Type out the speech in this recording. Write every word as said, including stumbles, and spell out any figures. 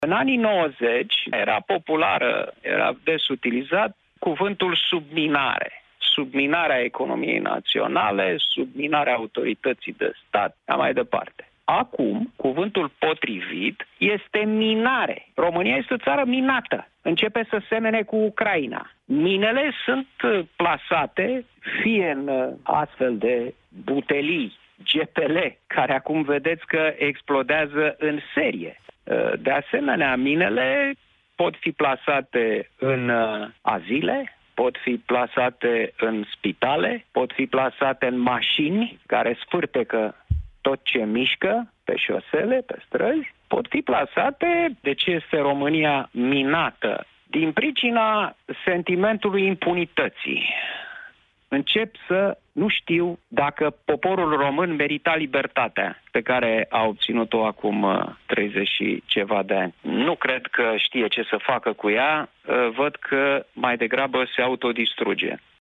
În anii nouăzeci era populară, era des utilizat cuvântul subminare. Subminarea economiei naționale, subminarea autorității de stat, ca mai departe. Acum, cuvântul potrivit este minare. România este o țară minată. Începe să semene cu Ucraina. Minele sunt plasate fie în astfel de butelii G P L, care acum vedeți că explodează în serie. De asemenea, minele pot fi plasate în azile, pot fi plasate în spitale, pot fi plasate în mașini care sfârtecă tot ce mișcă pe șosele, pe străzi, pot fi plasate. De ce este România minată? Din pricina sentimentului impunității. Încep să nu știu dacă poporul român merita libertatea pe care a obținut-o acum treizeci și ceva de ani. Nu cred că știe ce să facă cu ea, văd că mai degrabă se autodistruge.